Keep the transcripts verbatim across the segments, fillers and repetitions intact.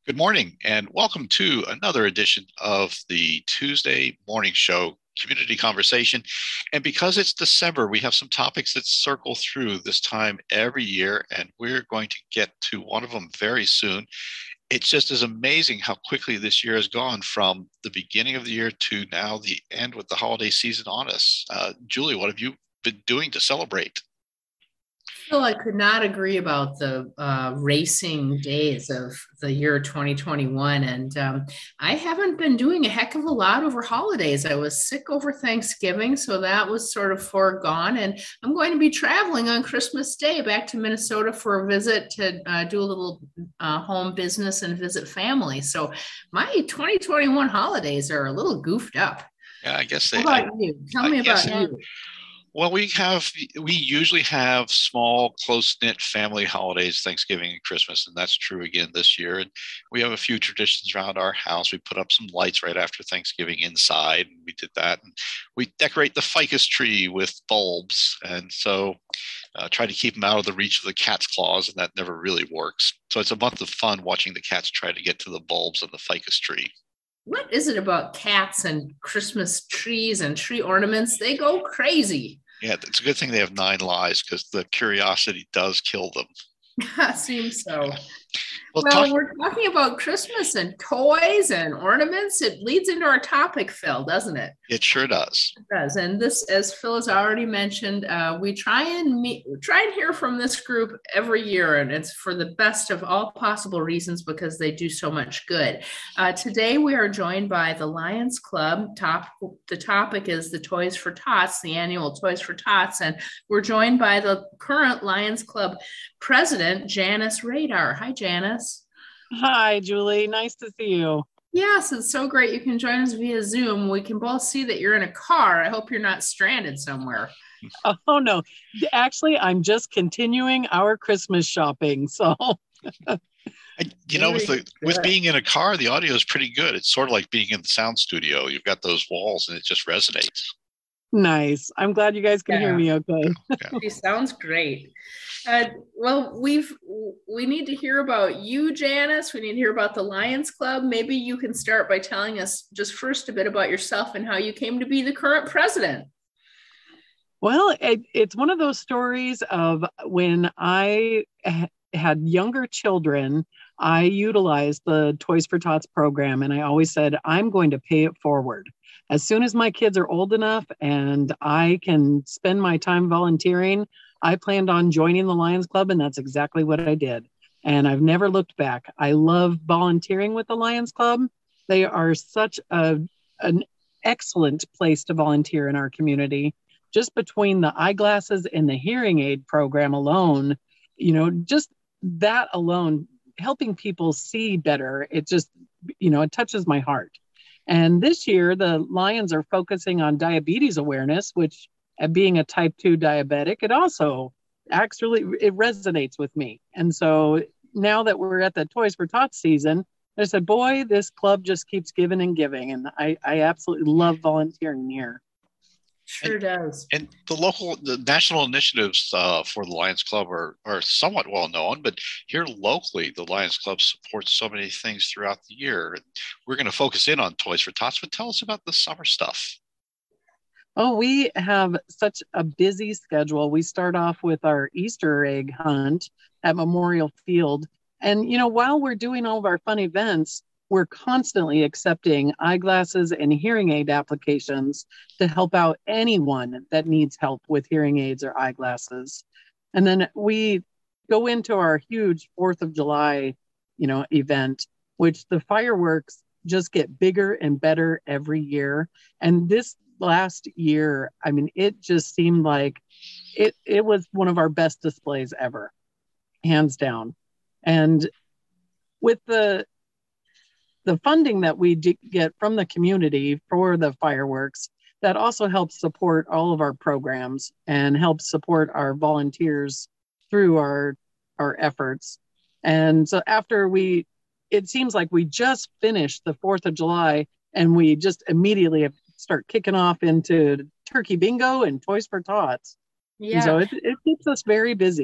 Good morning, and welcome to another edition of the Tuesday Morning Show Community Conversation. And because it's December, we have some topics that circle through this time every year, and we're going to get to one of them very soon. It's just as amazing how quickly this year has gone from the beginning of the year to now the end with the holiday season on us. Uh, Julie, what have you been doing to celebrate? Phil, I could not agree about the uh, racing days of the year twenty twenty-one. And um, I haven't been doing a heck of a lot over holidays. I was sick over Thanksgiving, so that was sort of foregone. And I'm going to be traveling on Christmas Day back to Minnesota for a visit to uh, do a little uh, home business and visit family. So my twenty twenty-one holidays are a little goofed up. Yeah, I guess How they, I, about you? Tell I me guess about they are. you. Well, we have we usually have small, close-knit family holidays, Thanksgiving and Christmas, and that's true again this year. And we have a few traditions around our house. We put up some lights right after Thanksgiving inside, and we did that. And we decorate the ficus tree with bulbs, and so uh, try to keep them out of the reach of the cat's claws, and that never really works. So it's a month of fun watching the cats try to get to the bulbs on the ficus tree. What is it about cats and Christmas trees and tree ornaments? They go crazy. Yeah, it's a good thing they have nine lives because the curiosity does kill them. Seems Yeah. so. Well, talk. Well, we're talking about Christmas and toys and ornaments. It leads into our topic, Phil, doesn't it? It sure does. It does. And this, as Phil has already mentioned, uh, we try and meet, try and hear from this group every year, and it's for the best of all possible reasons because they do so much good. Uh, today, we are joined by the Lions Club. Top, the topic is the Toys for Tots, the annual Toys for Tots, and we're joined by the current Lions Club president, Janice Radar. Hi, Janice. Hi, Julie. Nice to see you. Yes, it's so great. You can join us via Zoom. We can both see that you're in a car. I hope you're not stranded somewhere. Oh, no. Actually, I'm just continuing our Christmas shopping. So, And, you know, with the with being in a car, the audio is pretty good. It's sort of like being in the sound studio. You've got those walls, and it just resonates. nice. I'm glad you guys can hear Yeah, me okay. Yeah. she sounds great. Uh, well, we've we need to hear about you, Janice. We need to hear about the Lions Club. Maybe you can start by telling us just first a bit about yourself and how you came to be the current president. Well, it, it's one of those stories of when I ha- had younger children, I utilized the Toys for Tots program, and I always said, I'm going to pay it forward. As soon as my kids are old enough and I can spend my time volunteering, I planned on joining the Lions Club, and that's exactly what I did. And I've never looked back. I love volunteering with the Lions Club. They are such a, an excellent place to volunteer in our community. Just between the eyeglasses and the hearing aid program alone, you know, just that alone, helping people see better, it just, you know, it touches my heart. And this year, the Lions are focusing on diabetes awareness, which, uh, being a type two diabetic, it also actually it resonates with me. And so now that we're at the Toys for Tots season, I said, boy, this club just keeps giving and giving. And I, I absolutely love volunteering here. Sure And, does. and the local, the national initiatives uh, for the Lions Club are, are somewhat well known, but here locally, the Lions Club supports so many things throughout the year. We're going to focus in on Toys for Tots, but tell us about the summer stuff. Oh, we have such a busy schedule. We start off with our Easter egg hunt at Memorial Field. And, you know, while we're doing all of our fun events, we're constantly accepting eyeglasses and hearing aid applications to help out anyone that needs help with hearing aids or eyeglasses. And then we go into our huge fourth of July, you know, event, which the fireworks just get bigger and better every year. And this last year, I mean, it just seemed like it, it was one of our best displays ever, hands down. And with the the funding that we get from the community for the fireworks, that also helps support all of our programs and helps support our volunteers through our our efforts. And so after we, it seems like we just finished the fourth of July and we just immediately start kicking off into turkey bingo and Toys for Tots. And Yeah. so it, it keeps us very busy.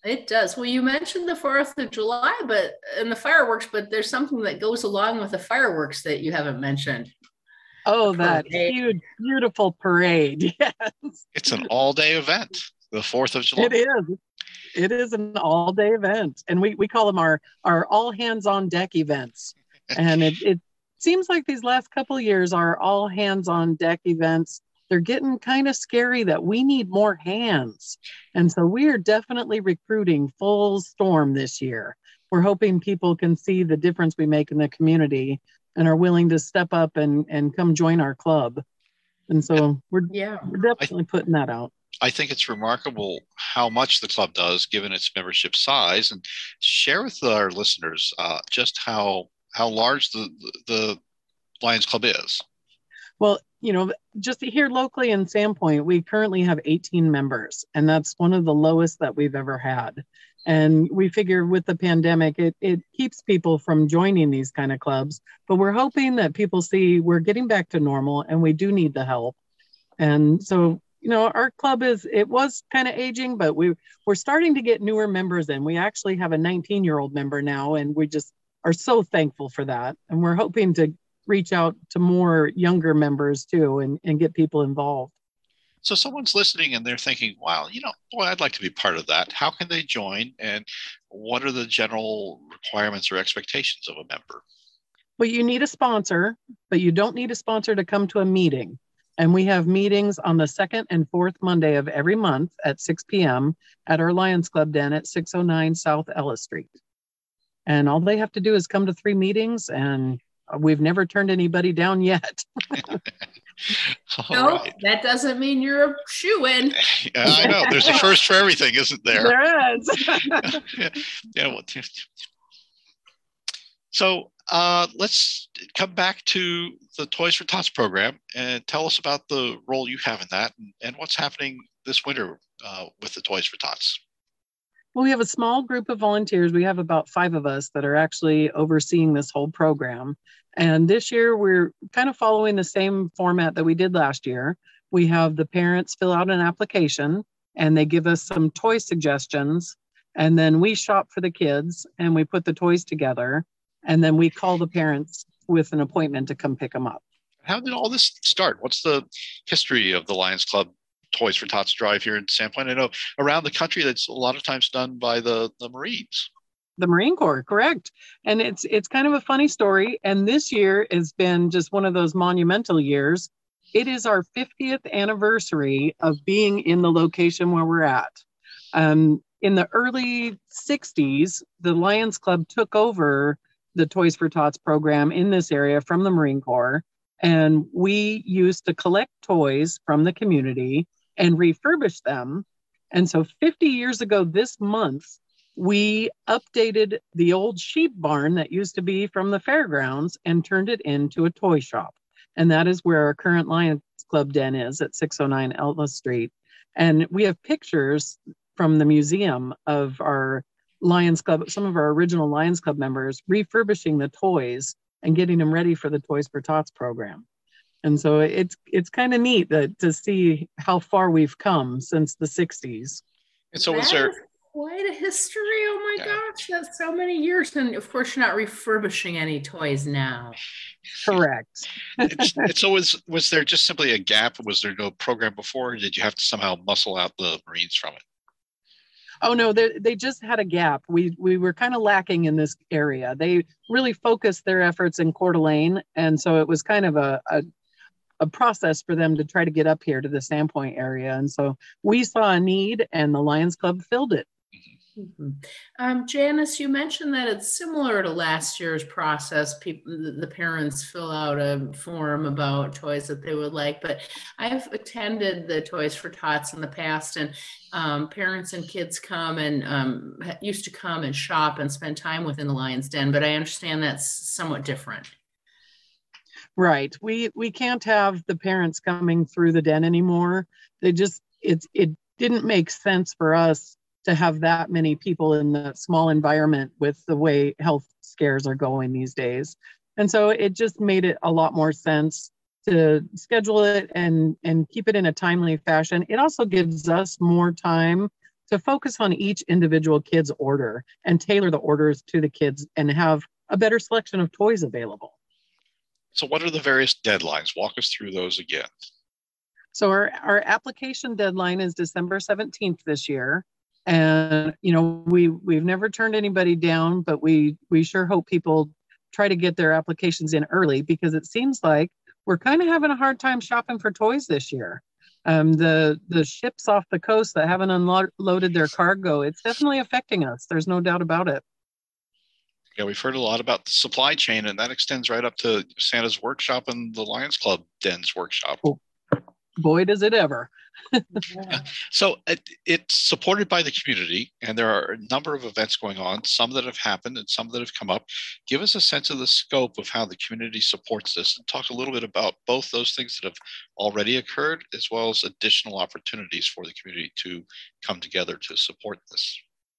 It does. Well, you mentioned the fourth of July, but and the fireworks, but there's something that goes along with the fireworks that you haven't mentioned. Oh, that huge, beautiful parade. Yes. It's an all-day event, the fourth of July. It is. It is an all-day event. And we, we call them our, our all hands on deck events. And it, it seems like these last couple of years are all hands on deck events. They're getting kind of scary that we need more hands. And so we are definitely recruiting full storm this year. We're hoping people can see the difference we make in the community and are willing to step up and, and come join our club. And so we're, yeah. we're definitely I, putting that out. I think it's remarkable how much the club does given its membership size, and share with our listeners uh, just how how large the, the Lions Club is. Well, you know, just here locally in Sandpoint, we currently have eighteen members, and that's one of the lowest that we've ever had. And we figure with the pandemic, it, it keeps people from joining these kind of clubs. But we're hoping that people see we're getting back to normal and we do need the help. And so, you know, our club is, it was kind of aging, but we, we're starting to get newer members in. We actually have a nineteen-year-old member now, and we just are so thankful for that. And we're hoping to reach out to more younger members too and, and get people involved. So someone's listening and they're thinking, wow, you know, boy, I'd like to be part of that. How can they join? And what are the general requirements or expectations of a member? Well, you need a sponsor, but you don't need a sponsor to come to a meeting. And we have meetings on the second and fourth Monday of every month at six p.m. at our Lions Club Den at six oh nine South Ellis Street. And all they have to do is come to three meetings, and we've never turned anybody down yet. No, right. That doesn't mean you're a shoo-in. Yeah, I know. There's a first for everything, isn't there? There is. yeah, yeah, well, so uh, let's come back to the Toys for Tots program and tell us about the role you have in that and, and what's happening this winter uh, with the Toys for Tots. Well, we have a small group of volunteers. We have about five of us that are actually overseeing this whole program. And this year, we're kind of following the same format that we did last year. We have the parents fill out an application, and they give us some toy suggestions. And then we shop for the kids, and we put the toys together. And then we call the parents with an appointment to come pick them up. How did all this start? What's the history of the Lions Club Toys for Tots drive here in Sandpoint? I know around the country that's a lot of times done by the, the Marines. The Marine Corps, correct. And it's it's kind of a funny story. And this year has been just one of those monumental years. It is our fiftieth anniversary of being in the location where we're at. Um, in the early sixties, the Lions Club took over the Toys for Tots program in this area from the Marine Corps. And we used to collect toys from the community and refurbish them. And so fifty years ago this month, we updated the old sheep barn that used to be from the fairgrounds and turned it into a toy shop. And that is where our current Lions Club Den is at six oh nine Ellis Street. And we have pictures from the museum of our Lions Club, some of our original Lions Club members refurbishing the toys and getting them ready for the Toys for Tots program. And so it's it's kind of neat that, to see how far we've come since the sixties. And so was there quite a history? Oh my yeah. gosh, that's so many years. And of course, you're not refurbishing any toys now. Correct. it's, it's, so was, was there just simply a gap? Was there no program before? Or did you have to somehow muscle out the Marines from it? Oh, no, they, they just had a gap. We we were kind of lacking in this area. They really focused their efforts in Coeur d'Alene. And so it was kind of a, a, a process for them to try to get up here to the Sandpoint area. And so we saw a need, and the Lions Club filled it. Mm-hmm. Um, Janice, you mentioned that it's similar to last year's process. People, the, the parents fill out a form about toys that they would like, but I've attended the Toys for Tots in the past, and um, parents and kids come and um, used to come and shop and spend time within the Lions Den, but I understand that's somewhat different. Right. We we can't have the parents coming through the den anymore. They just, it's it didn't make sense for us to have that many people in the small environment with the way health scares are going these days. And so it just made it a lot more sense to schedule it and, and keep it in a timely fashion. It also gives us more time to focus on each individual kid's order and tailor the orders to the kids and have a better selection of toys available. So what are the various deadlines? Walk us through those again. So our, our application deadline is December seventeenth this year. And, you know, we, we've never turned anybody down, but we, we sure hope people try to get their applications in early, because it seems like we're kind of having a hard time shopping for toys this year. Um, the, the ships off the coast that haven't unloaded their cargo, it's definitely affecting us. There's no doubt about it. Yeah, we've heard a lot about the supply chain, and that extends right up to Santa's workshop and the Lions Club Den's workshop. Oh, boy, does it ever. Yeah. So it, it's supported by the community, and there are a number of events going on, some that have happened and some that have come up. Give us a sense of the scope of how the community supports this, and talk a little bit about both those things that have already occurred, as well as additional opportunities for the community to come together to support this.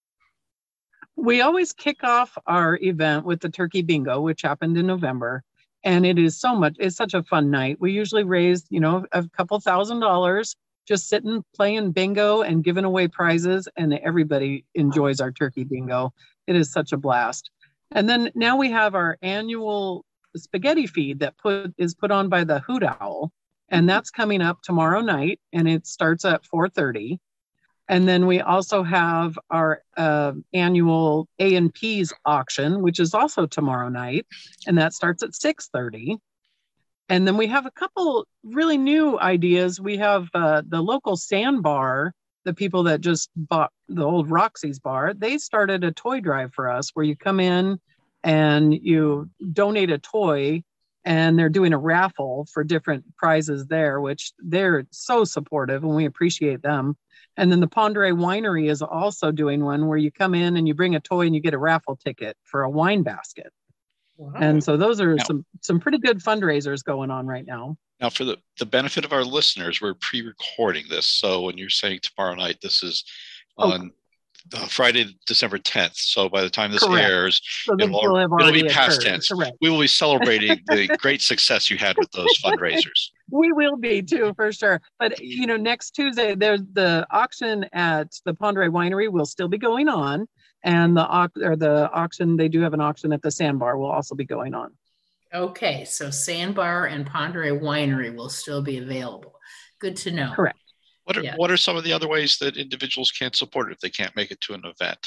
We always kick off our event with the Turkey Bingo, which happened in November. And it is so much, it's such a fun night. We usually raise, you know, a couple thousand dollars just sitting, playing bingo and giving away prizes. And everybody enjoys our Turkey Bingo. It is such a blast. And then now we have our annual spaghetti feed that put is put on by the Hoot Owl. And that's coming up tomorrow night. And it starts at four thirty. And then we also have our uh, annual A and P's auction, which is also tomorrow night, and that starts at six thirty. And then we have a couple really new ideas. We have uh, the local Sandbar, the people that just bought the old Roxy's bar, they started a toy drive for us where you come in and you donate a toy, and they're doing a raffle for different prizes there, which they're so supportive, and we appreciate them. And then the Pondere Winery is also doing one where you come in and you bring a toy and you get a raffle ticket for a wine basket. Wow. And so those are now, some some pretty good fundraisers going on right now. Now, for the, the benefit of our listeners, we're pre-recording this. So when you're saying tomorrow night, this is on oh. uh, Friday, December tenth. So by the time this Correct. airs, so it'll, will it'll be past occurred. tense. Correct. We will be celebrating the great success you had with those fundraisers. We will be too, for sure. But, you know, next Tuesday, there's the auction at the Pondere Winery will still be going on. And the, or the auction, they do have an auction at the Sandbar will also be going on. Okay, so Sandbar and Pondere Winery will still be available. Good to know. Correct. What are, yeah. what are some of the other ways that individuals can support it if they can't make it to an event?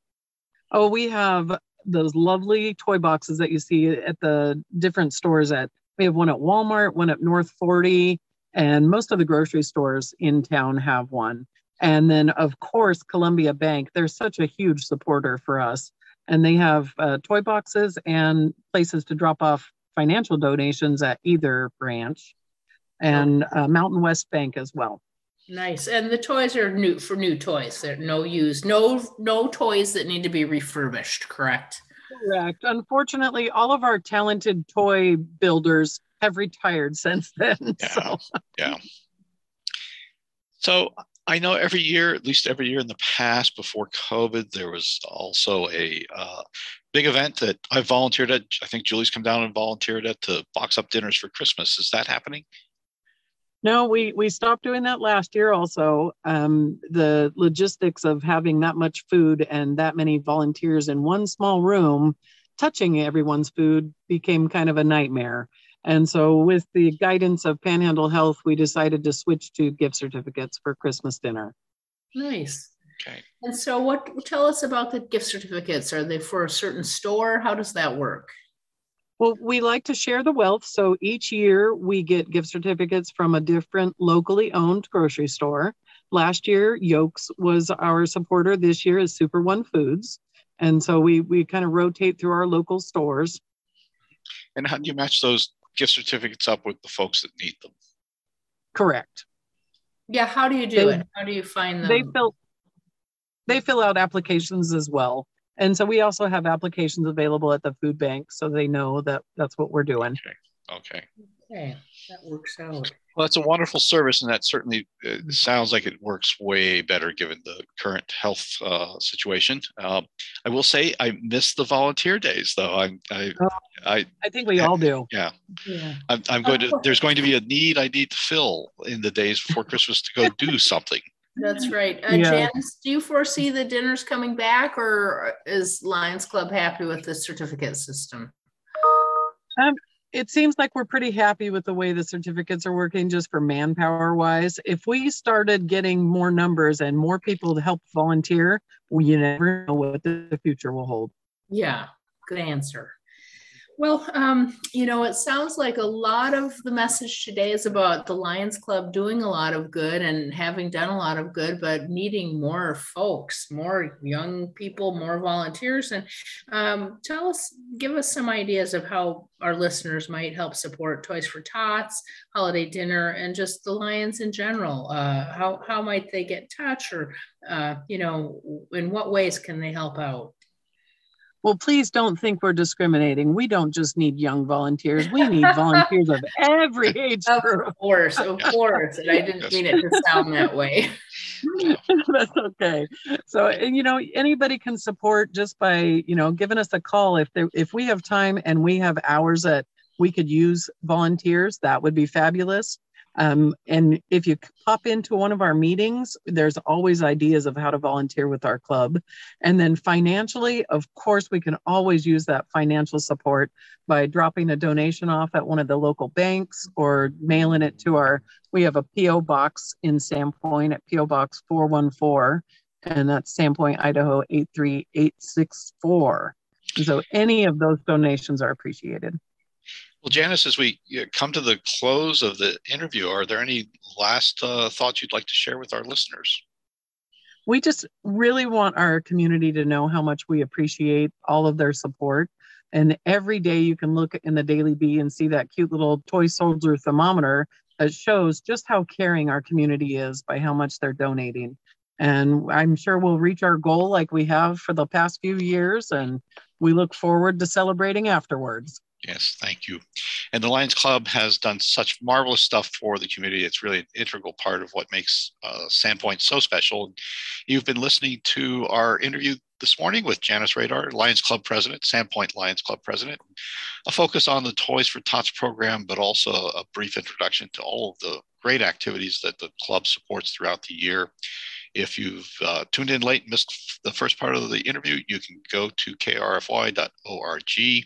Oh, we have those lovely toy boxes that you see at the different stores at, we have one at Walmart, one at North forty, and most of the grocery stores in town have one. And then, of course, Columbia Bank, they're such a huge supporter for us. And they have uh, toy boxes and places to drop off financial donations at either branch, and uh, Mountain West Bank as well. Nice. And the toys are new for new toys. They're no use, no, no toys that need to be refurbished, correct? Correct. Unfortunately, all of our talented toy builders have retired since then. Yeah. So. Yeah. So I know every year, at least every year in the past before COVID, there was also a uh, big event that I volunteered at. I think Julie's come down and volunteered at to box up dinners for Christmas. Is that happening? No, we, we stopped doing that last year also. Um, the logistics of having that much food and that many volunteers in one small room touching everyone's food became kind of a nightmare. And so with the guidance of Panhandle Health, we decided to switch to gift certificates for Christmas dinner. Nice. Okay. And so what, tell us about the gift certificates. Are they for a certain store? How does that work? Well, we like to share the wealth. So each year we get gift certificates from a different locally owned grocery store. Last year, Yolks was our supporter. This year is Super One Foods. And so we, we kind of rotate through our local stores. And how do you match those gift certificates up with the folks that need them? Correct. Yeah. How do you do they, it? How do you find them? They fill, they fill out applications as well. And so we also have applications available at the food bank, so they know that that's what we're doing. Okay. Okay. Okay. That works out. Well, that's a wonderful service, and that certainly uh, sounds like it works way better given the current health uh, situation. Um, I will say I miss the volunteer days, though. I'm, I, oh, I, I think we all do. Yeah. Yeah. I'm, I'm going to. There's going to be a need I need to fill in the days before Christmas to go do something. That's right. Uh, Yeah. Janice, do you foresee the dinners coming back, or is Lions Club happy with the certificate system? Um, it seems like we're pretty happy with the way the certificates are working just for manpower wise. If we started getting more numbers and more people to help volunteer, well, you never know what the future will hold. Yeah, good answer. Well, um, you know, it sounds like a lot of the message today is about the Lions Club doing a lot of good and having done a lot of good, but needing more folks, more young people, more volunteers. And um, tell us, give us some ideas of how our listeners might help support Toys for Tots, Holiday Dinner, and just the Lions in general. Uh, how, how might they get in touch, or, uh, you know, in what ways can they help out? Well, please don't think we're discriminating. We don't just need young volunteers. We need volunteers of every age group. Of course, of course. And I didn't mean it to sound that way. That's okay. So, and, you know, anybody can support just by, you know, giving us a call. If there, if we have time and we have hours that we could use volunteers, that would be fabulous. Um, and if you pop into one of our meetings, there's always ideas of how to volunteer with our club. And then financially, of course, we can always use that financial support by dropping a donation off at one of the local banks or mailing it to our, we have a P O box in Sandpoint at P O Box four one four, and that's Sandpoint, Idaho eight three eight six four. So any of those donations are appreciated. Well, Janice, as we come to the close of the interview, are there any last uh, thoughts you'd like to share with our listeners? We just really want our community to know how much we appreciate all of their support. And every day you can look in the Daily Bee and see that cute little toy soldier thermometer that shows just how caring our community is by how much they're donating. And I'm sure we'll reach our goal like we have for the past few years. And we look forward to celebrating afterwards. Yes, thank you. And the Lions Club has done such marvelous stuff for the community. It's really an integral part of what makes uh, Sandpoint so special. You've been listening to our interview this morning with Janice Radar, Lions Club President, Sandpoint Lions Club President. A focus on the Toys for Tots program, but also a brief introduction to all of the great activities that the club supports throughout the year. If you've uh, tuned in late and missed the first part of the interview, you can go to k r f y dot org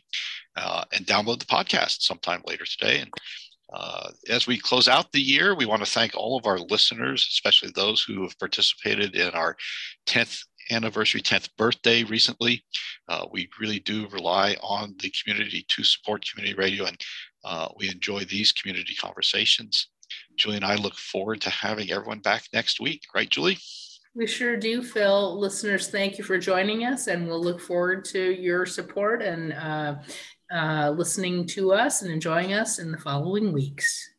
uh, and download the podcast sometime later today. And uh, as we close out the year, we want to thank all of our listeners, especially those who have participated in our tenth anniversary, tenth birthday recently. Uh, we really do rely on the community to support community radio, and uh, we enjoy these community conversations. Julie and I look forward to having everyone back next week. Right, Julie? We sure do, Phil. Listeners, thank you for joining us, and we'll look forward to your support and uh, uh, listening to us and enjoying us in the following weeks.